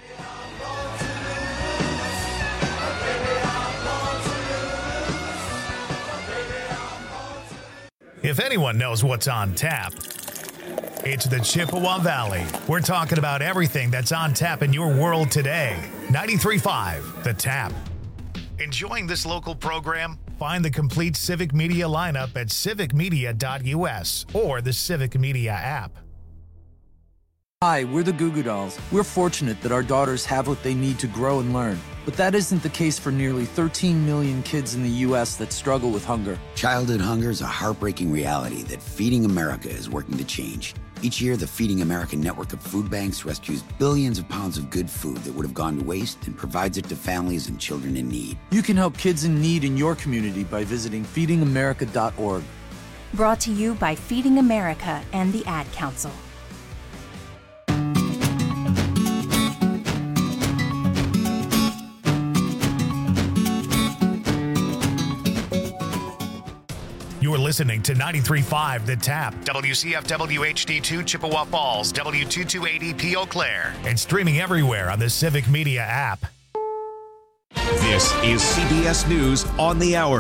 If anyone knows what's on tap, it's the Chippewa Valley. We're talking about everything that's on tap in your world today. 93.5 The Tap. Enjoying this local program? Find the complete Civic Media lineup at civicmedia.us or the Civic Media app. Hi, we're the Goo Goo Dolls. We're fortunate that our daughters have what they need to grow and learn. But that isn't the case for nearly 13 million kids in the U.S. that struggle with hunger. Childhood hunger is a heartbreaking reality that Feeding America is working to change. Each year, the Feeding America network of food banks rescues billions of pounds of good food that would have gone to waste and provides it to families and children in need. You can help kids in need in your community by visiting feedingamerica.org. Brought to you by Feeding America and the Ad Council. You're listening to 93.5 The Tap, WCFW HD2 Chippewa Falls, W2280 Eau Claire, and streaming everywhere on the Civic Media app. This is CBS News on the Hour.